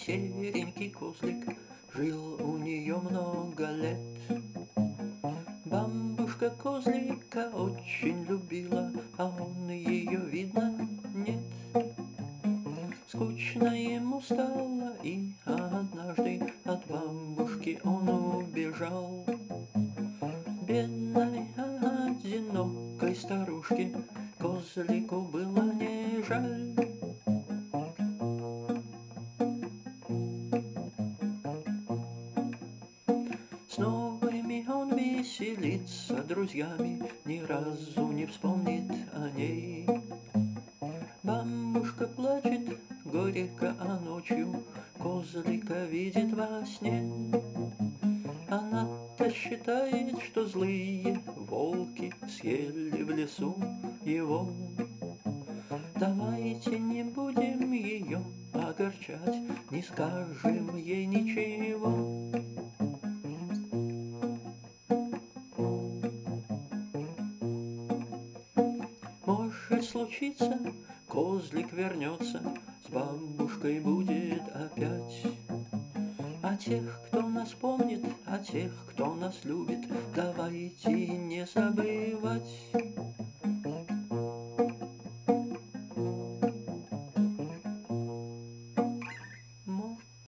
серенький козлик, жил у нее много лет. Бабушка козлика очень любила, а он ее, видно, нет. Скучно ему стало, и однажды от бабушки он убежал. Бедной, одинокой старушке козлику было не жаль. С новыми он веселится друзьями, ни разу не вспомнит о ней. Бабушка плачет горько, а ночью козлика видит во сне. Она-то считает, что злые волки съели в лесу его. Давайте не будем ее огорчать, не скажем ей ничего. Может случиться, козлик вернется, с бабушкой будет опять. А тех, кто нас помнит, а тех, кто нас любит, давайте не забывать.